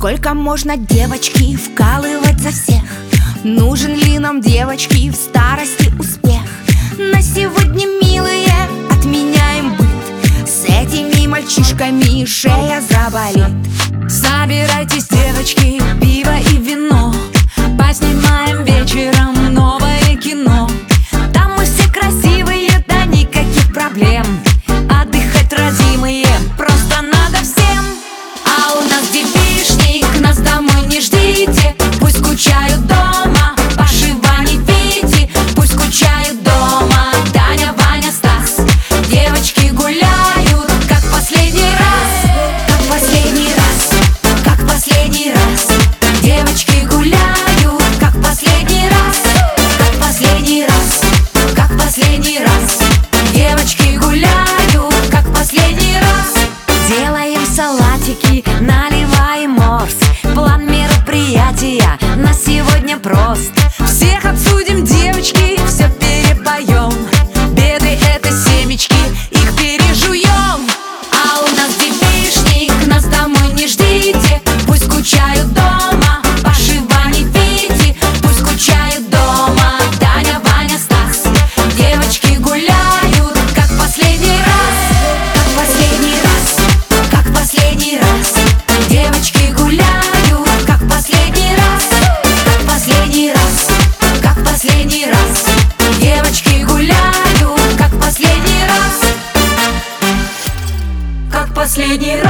Сколько можно, девочки, вкалывать за всех? Нужен ли нам, девочки, в старости успех? На сегодня, милые, отменяем быт. С этими мальчишками шея заболит. Собирайтесь, девочки, пиво и вино. Поснимаем вечером новое кино. Там мы все красивые, да никаких проблем. Отдыхать, родимые, просто надо всем. А у нас девичник, нас домой не ждите. Пусть скучают дома, Паши, Вани, Вити. Пусть скучают дома Таня, Ваня, Стас. Девочки гуляют, как последний раз. Как последний раз, как последний раз. Девочки гуляют, как последний раз. Как последний раз, как последний раз. Девочки гуляют, как последний раз. Делаем салатики, наливаем морс. План мероприятия на сегодня прост. Всех обсудим, девочки, все перепоем. Беды — это семечки, их пережуем. А у нас девичник, нас домой не ждите. Пусть скучают дома Паши, Вани, Вити. Пусть скучают дома Таня, Ваня, Стас. Девочки гуляют, как последний раз. Как последний раз, как последний раз. Девочки гуляют, как последний раз. Как последний раз, как последний раз. Девочки гуляют, как последний раз. Как последний раз.